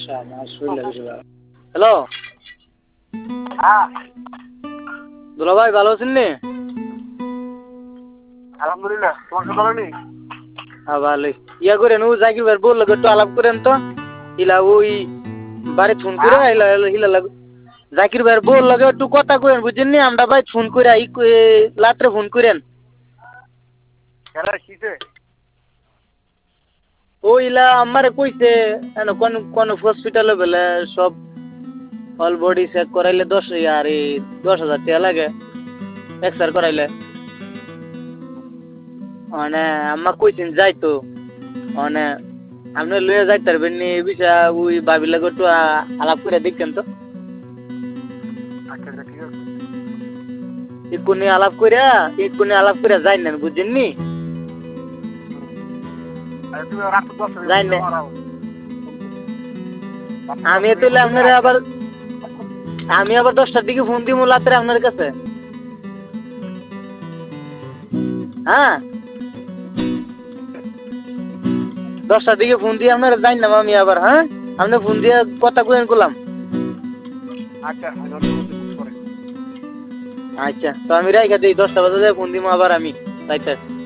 Hello হ্যাঁ দুলা ভাই ভালো আছেন নি? আলহামদুলিল্লাহ, তোমার কি ভালো নেই? হ্যাঁ ভালোই। ইয়া করেন ও জাকির ভাই বললো একটু আলাপ করেন তো ইলা ওই বাড়ি ফোন করে ইলা ইলা লাগ জাকির ভাইয়ের বউর লগে একটু কথা কইেন বুঝছেন নি? আমরা ভাই ফোন করে রাত্রে ফোন করেন খেলা কিসে? ও ইলা আমারে কইছে কোন কোন হসপিটালে বলে সব অল বডি চেক করাইলে 10,000 টাকা লাগে এক্সরে করাইলে মানে আম্মা কইছেন যাইতো মানে আপনি লয়ে যাইতে পারবেন নি এই বিষয়ে ওই ভাবির লাগে একটু আলাপ করে দেখছেন তো আচ্ছা আচ্ছা, ঠিক আছে। এক্ষুনি আলাপ করে যাই না বুঝছেন নি? আরে তুমি রাত্রে 10 যাই না আমি তাহলে আমি আবার 10টার দিকে ফোন দিব রাত্রে আপনার কাছে। হ্যাঁ 10টার দিকে ফোন দিয়ে আপনারা যাই না আমি আবার। হ্যাঁ আপনি ফোন দিয়ে কথা কইন করলাম। আচ্ছা আচ্ছা তো আমি রাইখা দিই 10টা বাজে ফোন দিব আবার আমি রাইতে